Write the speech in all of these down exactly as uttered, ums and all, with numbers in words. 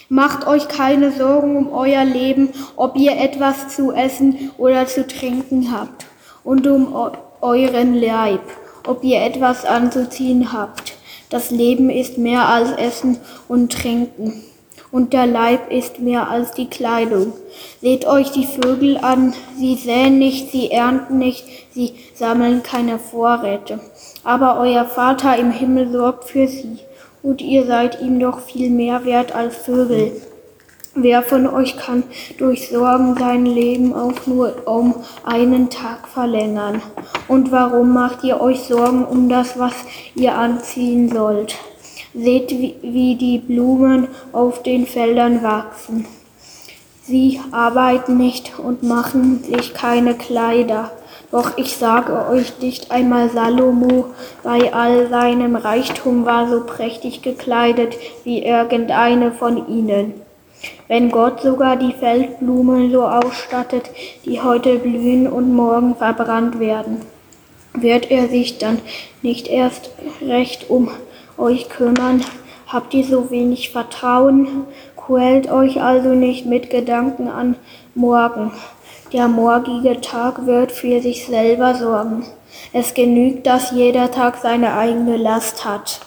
Macht euch keine Sorgen um euer Leben, ob ihr etwas zu essen oder zu trinken habt, und um euren Leib, ob ihr etwas anzuziehen habt. Das Leben ist mehr als Essen und Trinken, und der Leib ist mehr als die Kleidung. Seht euch die Vögel an, sie säen nicht, sie ernten nicht, sie sammeln keine Vorräte. Aber euer Vater im Himmel sorgt für sie, und ihr seid ihm doch viel mehr wert als Vögel. Wer von euch kann durch Sorgen sein Leben auch nur um einen Tag verlängern? Und warum macht ihr euch Sorgen um das, was ihr anziehen sollt? Seht, wie die Blumen auf den Feldern wachsen. Sie arbeiten nicht und machen sich keine Kleider. Doch ich sage euch, nicht einmal Salomo bei all seinem Reichtum war so prächtig gekleidet wie irgendeine von ihnen. Wenn Gott sogar die Feldblumen so ausstattet, die heute blühen und morgen verbrannt werden, wird er sich dann nicht erst recht um euch kümmern? Habt ihr so wenig Vertrauen? Quält euch also nicht mit Gedanken an morgen. Der morgige Tag wird für sich selber sorgen. Es genügt, dass jeder Tag seine eigene Last hat.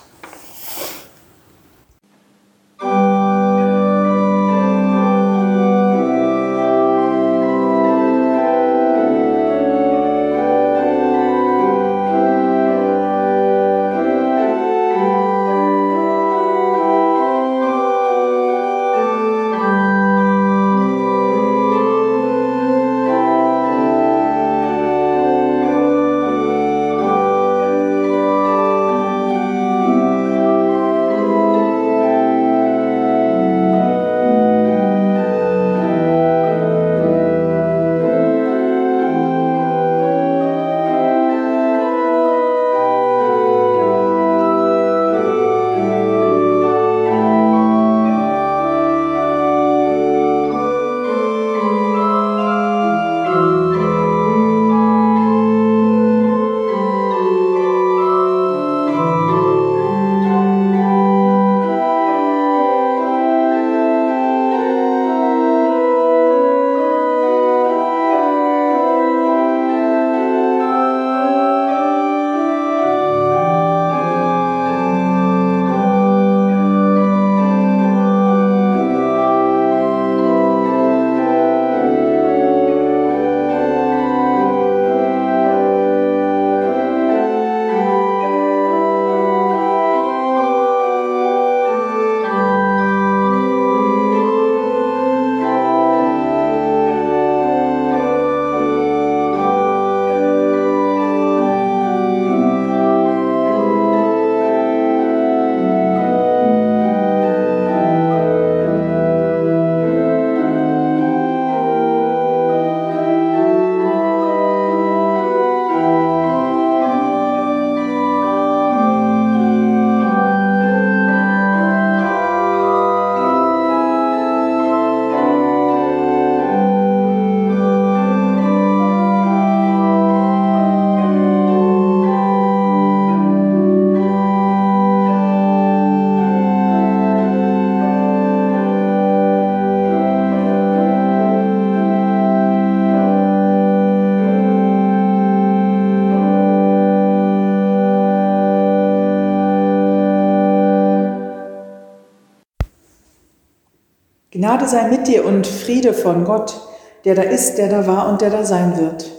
Gnade sei mit dir und Friede von Gott, der da ist, der da war und der da sein wird.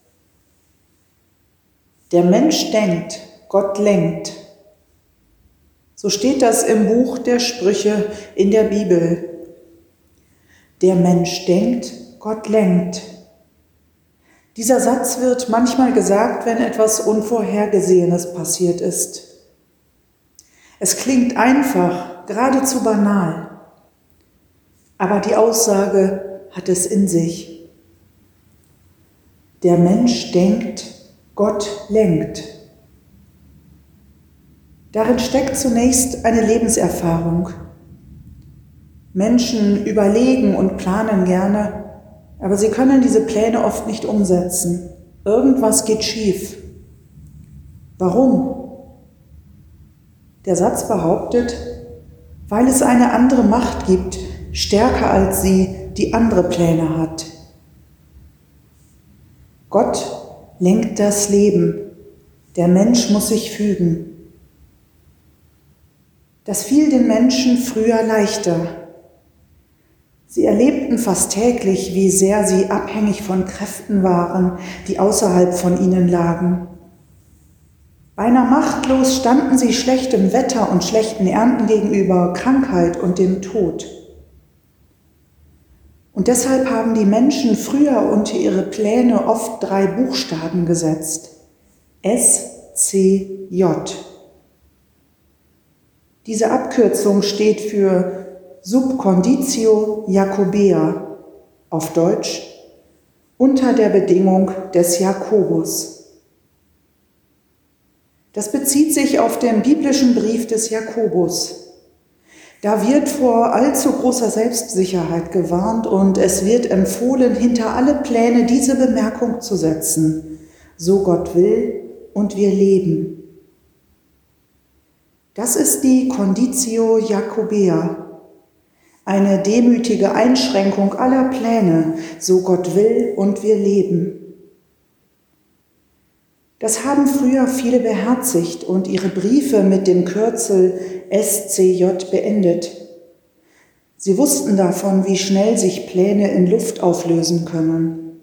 Der Mensch denkt, Gott lenkt. So steht das im Buch der Sprüche in der Bibel. Der Mensch denkt, Gott lenkt. Dieser Satz wird manchmal gesagt, wenn etwas Unvorhergesehenes passiert ist. Es klingt einfach, geradezu banal. Aber die Aussage hat es in sich. Der Mensch denkt, Gott lenkt. Darin steckt zunächst eine Lebenserfahrung. Menschen überlegen und planen gerne, aber sie können diese Pläne oft nicht umsetzen. Irgendwas geht schief. Warum? Der Satz behauptet, weil es eine andere Macht gibt, stärker als sie, die andere Pläne hat. Gott lenkt das Leben, der Mensch muss sich fügen. Das fiel den Menschen früher leichter. Sie erlebten fast täglich, wie sehr sie abhängig von Kräften waren, die außerhalb von ihnen lagen. Beinahe machtlos standen sie schlechtem Wetter und schlechten Ernten gegenüber, Krankheit und dem Tod. Und deshalb haben die Menschen früher unter ihre Pläne oft drei Buchstaben gesetzt. S C J. Diese Abkürzung steht für Sub Conditio Jacobea, auf Deutsch unter der Bedingung des Jakobus. Das bezieht sich auf den biblischen Brief des Jakobus. Da wird vor allzu großer Selbstsicherheit gewarnt und es wird empfohlen, hinter alle Pläne diese Bemerkung zu setzen: So Gott will und wir leben. Das ist die Conditio Jacobea, eine demütige Einschränkung aller Pläne, so Gott will und wir leben. Das haben früher viele beherzigt und ihre Briefe mit dem Kürzel S C J beendet. Sie wussten davon, wie schnell sich Pläne in Luft auflösen können.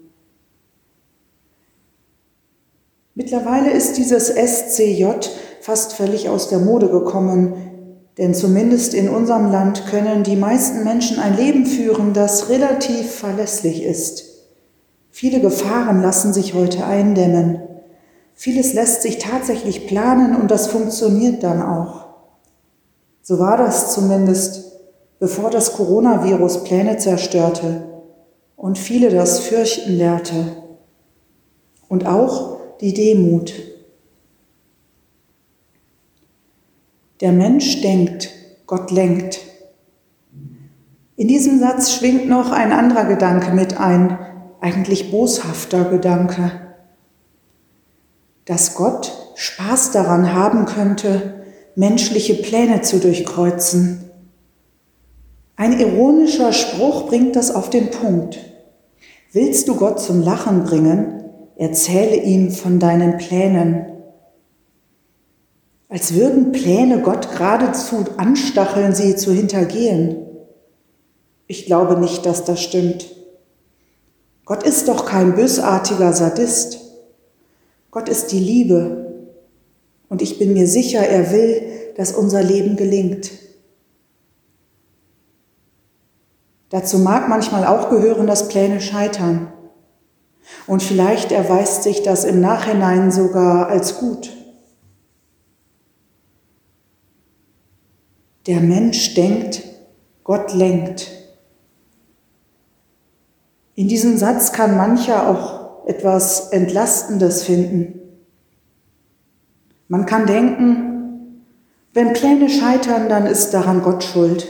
Mittlerweile ist dieses S C J fast völlig aus der Mode gekommen, denn zumindest in unserem Land können die meisten Menschen ein Leben führen, das relativ verlässlich ist. Viele Gefahren lassen sich heute eindämmen. Vieles lässt sich tatsächlich planen und das funktioniert dann auch. So war das zumindest, bevor das Coronavirus Pläne zerstörte und viele das Fürchten lehrte. Und auch die Demut. Der Mensch denkt, Gott lenkt. In diesem Satz schwingt noch ein anderer Gedanke mit ein, eigentlich boshafter Gedanke. Dass Gott Spaß daran haben könnte, menschliche Pläne zu durchkreuzen. Ein ironischer Spruch bringt das auf den Punkt. Willst du Gott zum Lachen bringen, erzähle ihm von deinen Plänen. Als würden Pläne Gott geradezu anstacheln, sie zu hintergehen. Ich glaube nicht, dass das stimmt. Gott ist doch kein bösartiger Sadist. Gott ist die Liebe und ich bin mir sicher, er will, dass unser Leben gelingt. Dazu mag manchmal auch gehören, dass Pläne scheitern. Und vielleicht erweist sich das im Nachhinein sogar als gut. Der Mensch denkt, Gott lenkt. In diesem Satz kann mancher auch etwas Entlastendes finden. Man kann denken, wenn Pläne scheitern, dann ist daran Gott schuld.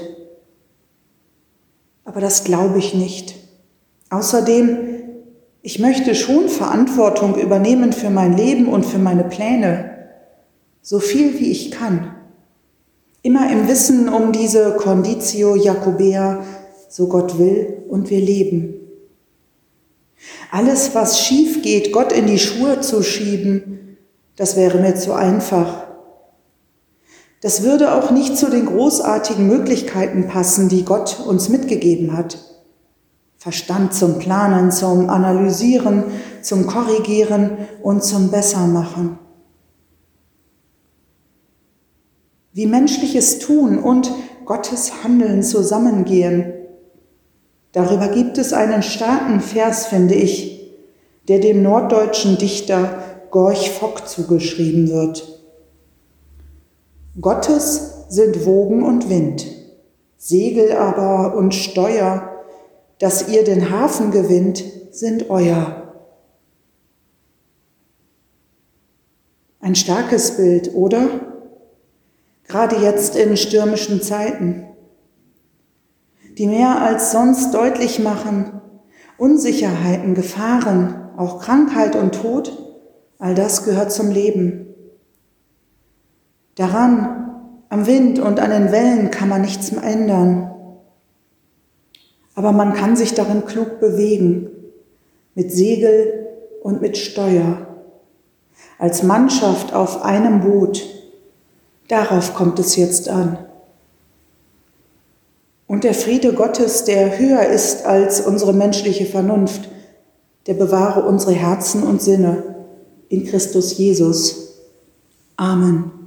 Aber das glaube ich nicht. Außerdem, ich möchte schon Verantwortung übernehmen für mein Leben und für meine Pläne, so viel wie ich kann. Immer im Wissen um diese Conditio Jacobea, so Gott will und wir leben. Alles, was schief geht, Gott in die Schuhe zu schieben, das wäre mir zu einfach. Das würde auch nicht zu den großartigen Möglichkeiten passen, die Gott uns mitgegeben hat. Verstand zum Planen, zum Analysieren, zum Korrigieren und zum Bessermachen. Wie menschliches Tun und Gottes Handeln zusammengehen, darüber gibt es einen starken Vers, finde ich, der dem norddeutschen Dichter Gorch Fock zugeschrieben wird. Gottes sind Wogen und Wind, Segel aber und Steuer, dass ihr den Hafen gewinnt, sind euer. Ein starkes Bild, oder? Gerade jetzt in stürmischen Zeiten, die mehr als sonst deutlich machen, Unsicherheiten, Gefahren, auch Krankheit und Tod, all das gehört zum Leben. Daran, am Wind und an den Wellen kann man nichts mehr ändern. aber man kann sich darin klug bewegen, mit Segel und mit Steuer, als Mannschaft auf einem Boot. Darauf kommt es jetzt an. Und der Friede Gottes, der höher ist als unsere menschliche Vernunft, der bewahre unsere Herzen und Sinne in Christus Jesus. Amen.